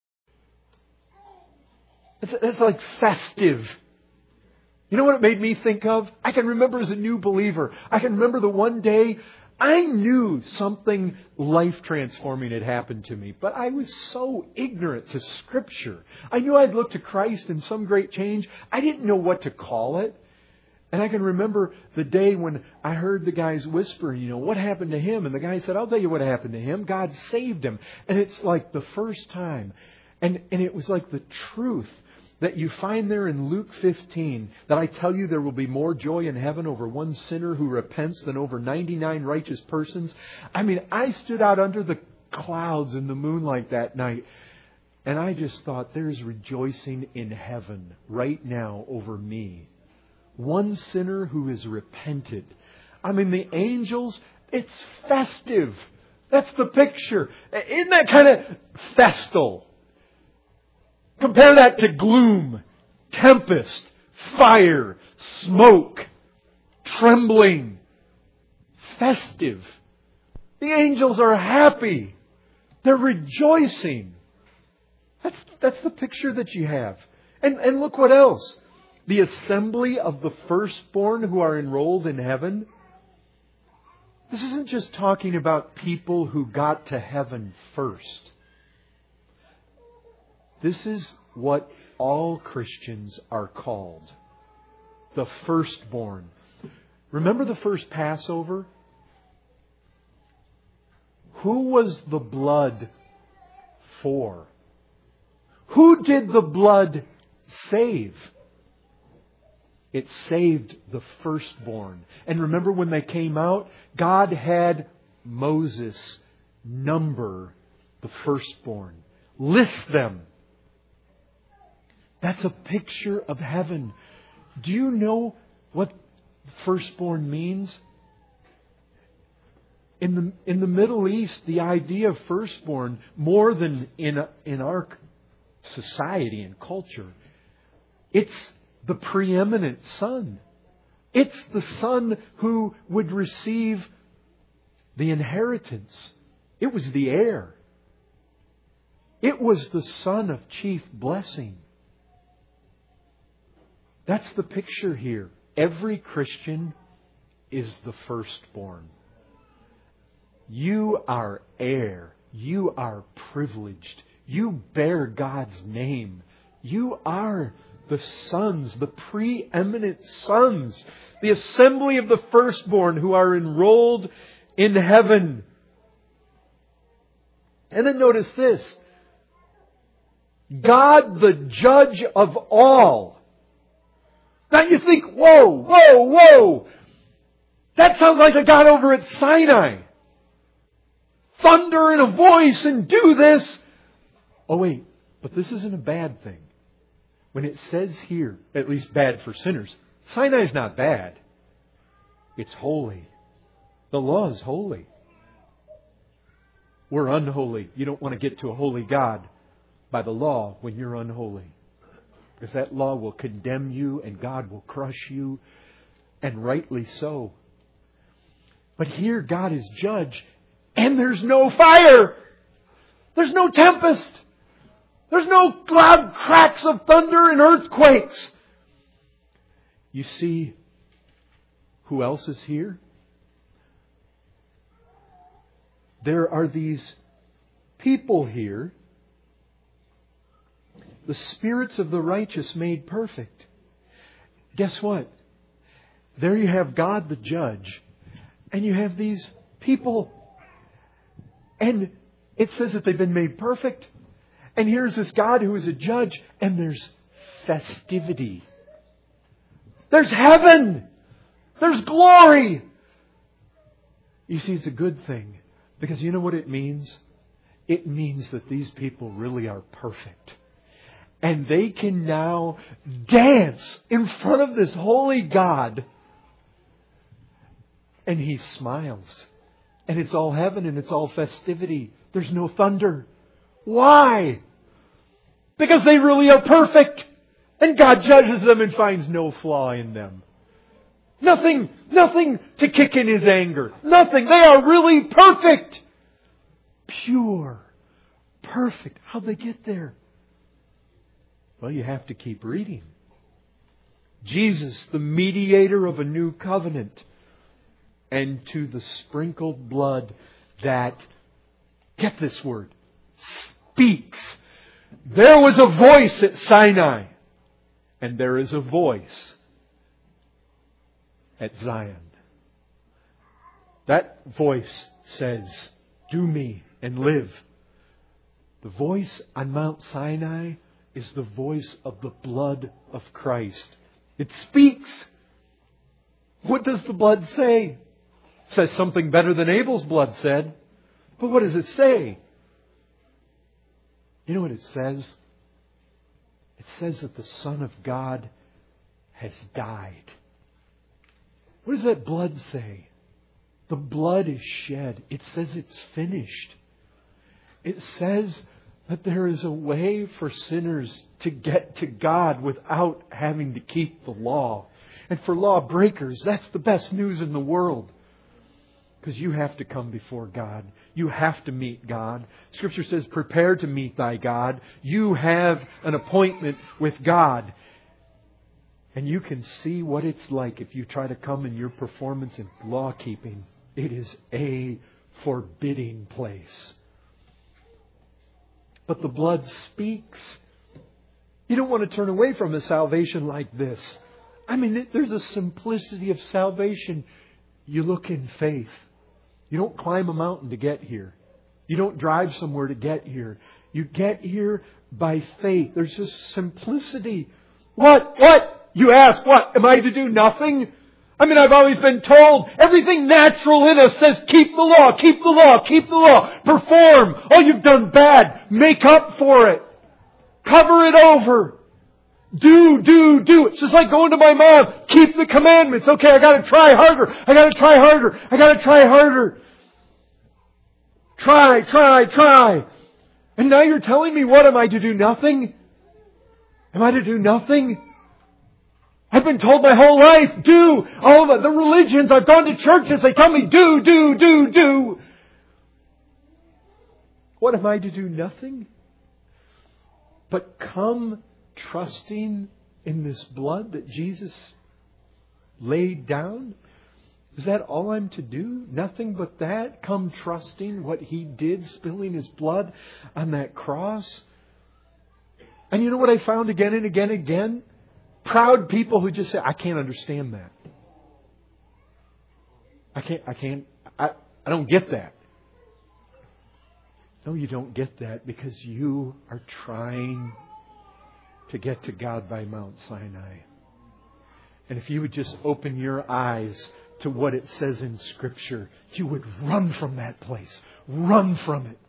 It's, it's like festive. You know what it made me think of? I can remember as a new believer, I can remember the one day I knew something life-transforming had happened to me, but I was so ignorant to Scripture. I knew I'd looked to Christ in some great change. I didn't know what to call it. And I can remember the day when I heard the guys whispering, you know, what happened to him? And the guy said, I'll tell you what happened to him. God saved him. And it's like the first time. And, and it was like the truth that you find there in Luke fifteen, that I tell you there will be more joy in heaven over one sinner who repents than over ninety-nine righteous persons. I mean, I stood out under the clouds in the moonlight that night, and I just thought, there's rejoicing in heaven right now over me. One sinner who has repented. I mean, the angels, it's festive. That's the picture. Isn't that kind of festal? Compare that to gloom, tempest, fire, smoke, trembling, festive. The angels are happy. They're rejoicing. That's, that's the picture that you have. And, and look what else. The assembly of the firstborn who are enrolled in heaven. This isn't just talking about people who got to heaven first. This is what all Christians are called. The firstborn. Remember the first Passover? Who was the blood for? Who did the blood save? It saved the firstborn. And remember when they came out, God had Moses number the firstborn. List them. That's a picture of heaven. Do you know what firstborn means? In the, in the Middle East, the idea of firstborn, more than in, in our society and culture, it's the preeminent son. It's the son who would receive the inheritance. It was the heir. It was the son of chief blessing. That's the picture here. Every Christian is the firstborn. You are heir. You are privileged. You bear God's name. You are the sons, the preeminent sons, the assembly of the firstborn who are enrolled in heaven. And then notice this. God, the judge of all. Now you think, whoa, whoa, whoa. That sounds like a God over at Sinai. Thunder and a voice and do this. Oh wait, but this isn't a bad thing. When it says here, at least bad for sinners, Sinai's not bad. It's holy. The law is holy. We're unholy. You don't want to get to a holy God by the law when you're unholy. Because that law will condemn you and God will crush you. And rightly so. But here God is judge and there's no fire. There's no tempest. There's no loud cracks of thunder and earthquakes. You see, who else is here? There are these people here, the spirits of the righteous made perfect. Guess what? There you have God the judge, and you have these people. And it says that they've been made perfect. And here's this God who is a judge, and there's festivity. There's heaven. There's glory. You see, it's a good thing. Because you know what it means? It means that these people really are perfect. And they can now dance in front of this holy God. And He smiles. And it's all heaven and it's all festivity. There's no thunder. Why? Because they really are perfect. And God judges them and finds no flaw in them. Nothing, nothing to kick in His anger. Nothing. They are really perfect. Pure. Perfect. How'd they get there? Well, you have to keep reading. Jesus, the mediator of a new covenant, and to the sprinkled blood that, get this word, speaks. There was a voice at Sinai, and there is a voice at Zion. That voice says, do me and live. The voice on Mount Sinai is the voice of the blood of Christ. It speaks. What does the blood say? It says something better than Abel's blood said. But what does it say? You know what it says? It says that the Son of God has died. What does that blood say? The blood is shed. It says it's finished. It says that there is a way for sinners to get to God without having to keep the law. And for lawbreakers, that's the best news in the world. Because you have to come before God. You have to meet God. Scripture says, prepare to meet thy God. You have an appointment with God. And you can see what it's like if you try to come in your performance in law keeping. It is a forbidding place. But the blood speaks. You don't want to turn away from a salvation like this. I mean, there's a simplicity of salvation. You look in faith. You don't climb a mountain to get here. You don't drive somewhere to get here. You get here by faith. There's just simplicity. What? What? You ask, what? Am I to do nothing? I mean, I've always been told everything natural in us says keep the law, keep the law, keep the law. Perform. Oh, you've done bad. Make up for it. Cover it over. Do, do, do. It's just like going to my mom. Keep the commandments. Okay, I gotta try harder. I gotta try harder. I gotta try harder. Try, try, try. And now you're telling me, what am I to do? Nothing? Am I to do nothing? I've been told my whole life, do. All of the religions, I've gone to churches, they tell me, do, do, do, do. What am I to do? Nothing? But come trusting in this blood that Jesus laid down? Is that all I'm to do? Nothing but that? Come trusting what He did, spilling His blood on that cross? And you know what I found again and again and again? Proud people who just say, I can't understand that. I can't, I can't, I, I don't get that. No, you don't get that because you are trying to get to God by Mount Sinai. And if you would just open your eyes to what it says in Scripture, you would run from that place. Run from it.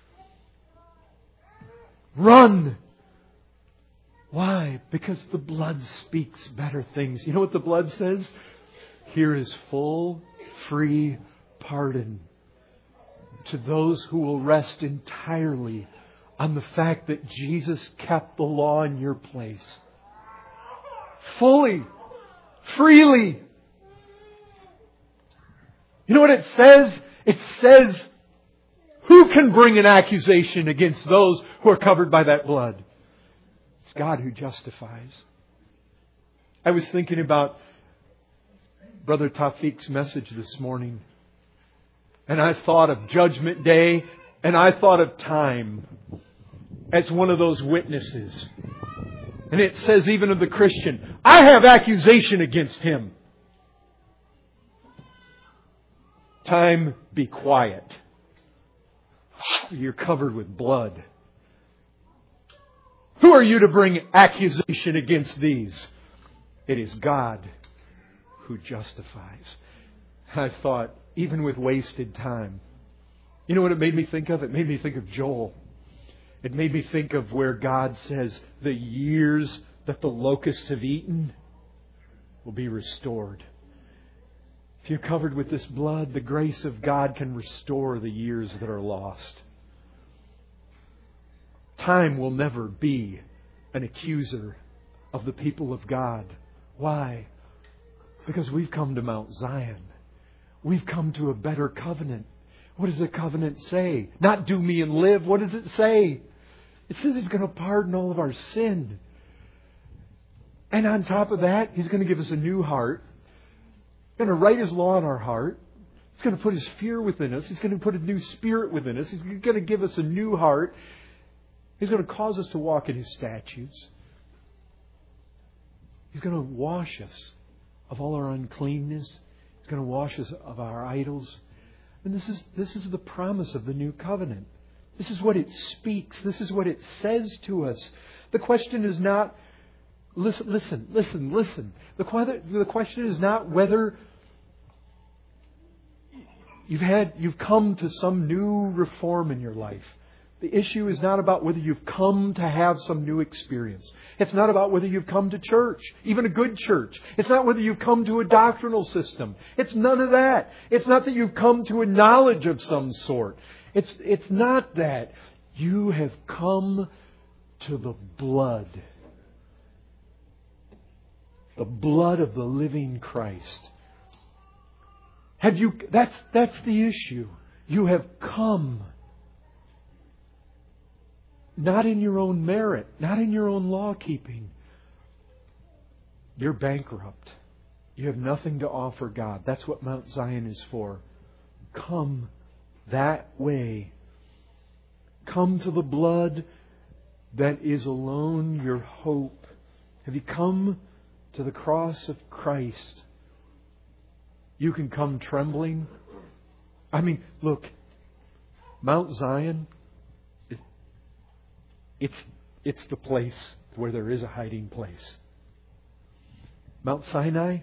Run. Why? Because the blood speaks better things. You know what the blood says? Here is full, free pardon to those who will rest entirely on the fact that Jesus kept the law in your place. Fully. Freely. You know what it says? It says, who can bring an accusation against those who are covered by that blood? It's God who justifies. I was thinking about Brother Tafiq's message this morning. And I thought of Judgment Day. And I thought of time as one of those witnesses. And it says even of the Christian, I have accusation against him. Time, be quiet. You're covered with blood. Who are you to bring accusation against these? It is God who justifies. I thought, even with wasted time. You know what it made me think of? It made me think of Joel. It made me think of where God says the years that the locusts have eaten will be restored. If you're covered with this blood, the grace of God can restore the years that are lost. Time will never be an accuser of the people of God. Why? Because we've come to Mount Zion. We've come to a better covenant. What does the covenant say? Not do me and live. What does it say? It says He's going to pardon all of our sin. And on top of that, He's going to give us a new heart. He's going to write His law in our heart. He's going to put His fear within us. He's going to put a new spirit within us. He's going to give us a new heart. He's going to cause us to walk in His statutes. He's going to wash us of all our uncleanness. He's going to wash us of our idols. And this is, this is the promise of the new covenant. This is what it speaks. This is what it says to us. The question is not, listen, listen, listen, listen. The, the question is not whether you've had, you've come to some new reform in your life. The issue is not about whether you've come to have some new experience. It's not about whether you've come to church, even a good church. It's not whether you've come to a doctrinal system. It's none of that. It's not that you've come to a knowledge of some sort. It's, it's not that. You have come to the blood. The blood of the living Christ. Have you, that's, that's the issue. You have come. Not in your own merit, not in your own law keeping. You're bankrupt. You have nothing to offer God. That's what Mount Zion is for. come that way. Come to the blood that is alone your hope. Have you come to the cross of Christ? You can come trembling. I mean, look, Mount Zion, it's, it's the place where there is a hiding place. Mount Sinai,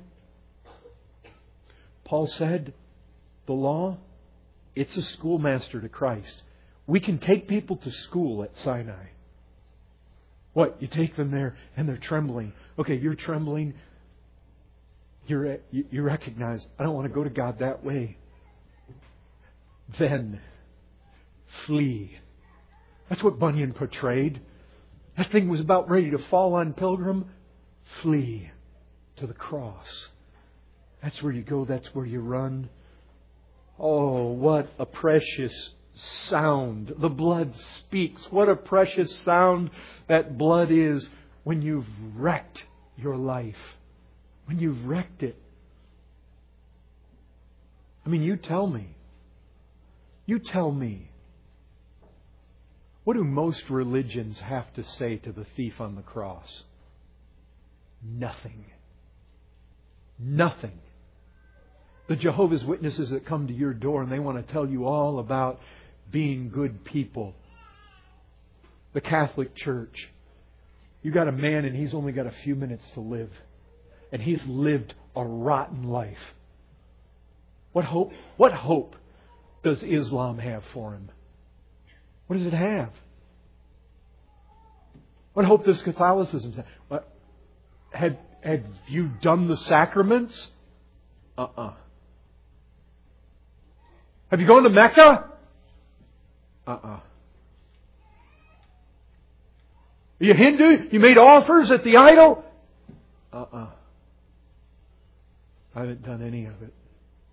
Paul said, the law, it's a schoolmaster to Christ. We can take people to school at Sinai. What? You take them there and they're trembling. Okay, you're trembling. You're, you, you recognize, I don't want to go to God that way. Then, flee. That's what Bunyan portrayed. That thing was about ready to fall on Pilgrim. Flee to the cross. That's where you go. That's where you run. Oh, what a precious sound. The blood speaks. What a precious sound that blood is when you've wrecked your life. When you've wrecked it. I mean, you tell me. You tell me. What do most religions have to say to the thief on the cross? Nothing. Nothing. The Jehovah's Witnesses that come to your door and they want to tell you all about being good people. The Catholic Church. You got a man and he's only got a few minutes to live. And he's lived a rotten life. What hope? What hope does Islam have for him? What does it have? What hope does Catholicism have? What, had, had you done the sacraments? Uh-uh. Have you gone to Mecca? Uh-uh. Are you Hindu? You made offers at the idol? Uh-uh. I haven't done any of it.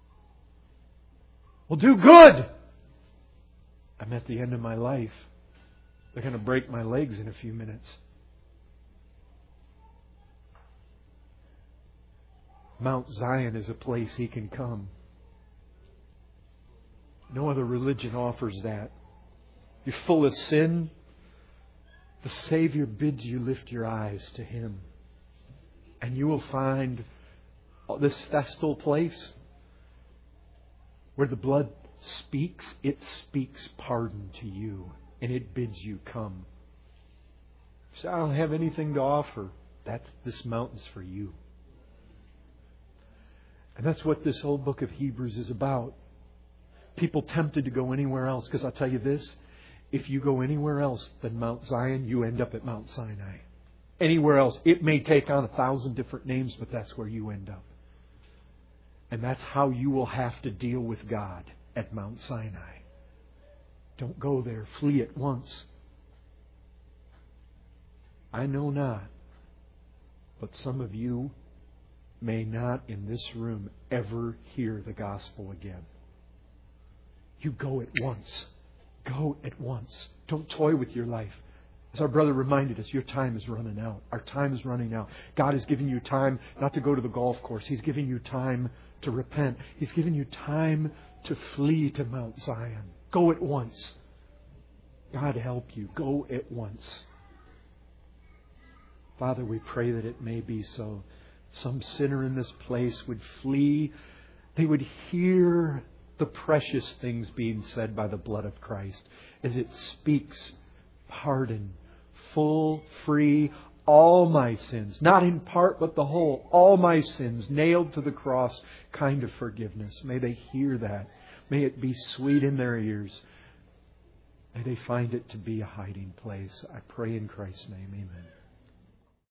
Well, do good. I'm at the end of my life. They're going to break my legs in a few minutes. Mount Zion is a place He can come. No other religion offers that. You're full of sin. The Savior bids you lift your eyes to Him. And you will find this festal place where the blood speaks. It speaks pardon to you. And it bids you come. So I don't have anything to offer. That's, this mountain's for you. And that's what this whole book of Hebrews is about. People tempted to go anywhere else. Because I'll tell you this. If you go anywhere else than Mount Zion, you end up at Mount Sinai. Anywhere else. It may take on a thousand different names, but that's where you end up. And that's how you will have to deal with God at Mount Sinai. Don't go there. Flee at once. I know not. But some of you may not in this room ever hear the gospel again. You go at once. Go at once. Don't toy with your life. As our brother reminded us, your time is running out. Our time is running out. God has given you time not to go to the golf course. He's giving you time to repent. He's given you time to flee to Mount Zion. Go at once. God help you. Go at once. Father, we pray that it may be so. Some sinner in this place would flee. They would hear the precious things being said by the blood of Christ as it speaks pardon, full, free, all my sins, not in part but the whole, all my sins nailed to the cross, kind of forgiveness. May they hear that. May it be sweet in their ears. May they find it to be a hiding place. I pray in Christ's name. Amen.